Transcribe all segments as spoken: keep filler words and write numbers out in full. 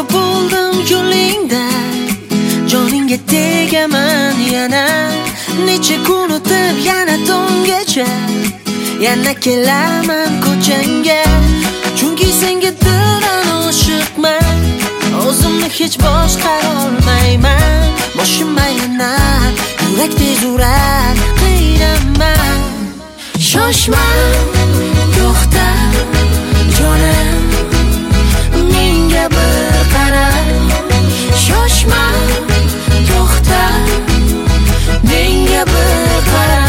bo'ldim yo'lingda, joningga tegaman yana. Necha kun o'tib yana tonggacha, yana kelaman ko'changga. Chunki senga dilan oshiqman, o'zimni hech boshqara olmayman. Boshim aylanar, yurak tez urar, qiynaman. Shoshma, to'xta, jonim, menga bir qara. Shoshma, to'xta, menga bir qara.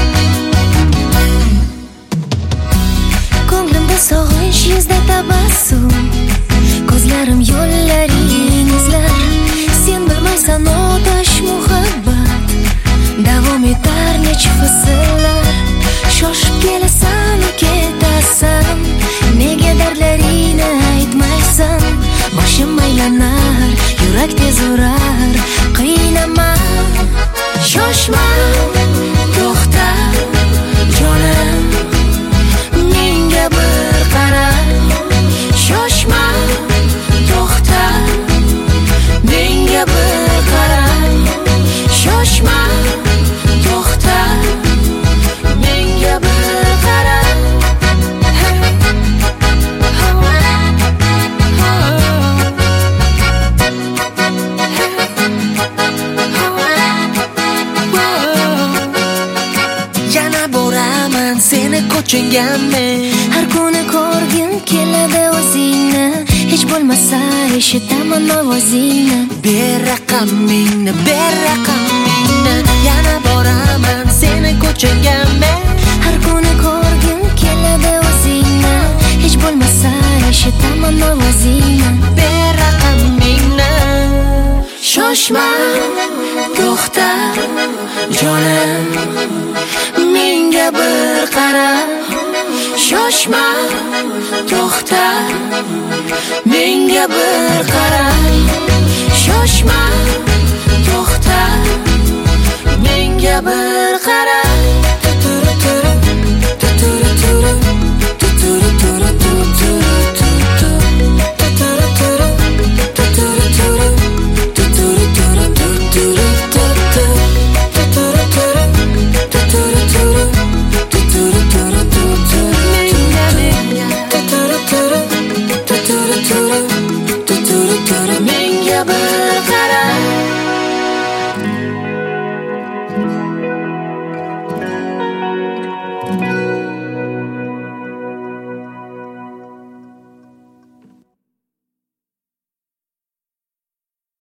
Ko'nglimda sog'inch, yuzda tabassum, ko'zlarim yo'llaring izlar. Sen bilmaysan otash muhabbat, davom etar necha fasllar. Shoshib kelasan, ketasan, nega dardlaringni aytmaysan? Boshim aylanar, yurak tez urar, qiynaman. Shoshma, to'xta, jonim, menga bir qara. Shoshma, to'xta, menga bir qara. Shoshma, to'xta, menga bir qara. Yana boraman seni ko'chingga men. Har kuni ko'rgim keladi o'zingni, hech bo'lmasa eshitaman ovozingni. Ber raqamingni, ber raqamingni. Yana boraman seni ko'chingga men. Har kuni ko'rgim keladi o'zingni, hech bo'lmasa eshitaman ovozingni. Ber raqamingni. Shoshma, To'xta, jonim, menga bir qara. Shoshma, to'xta, menga bir qara.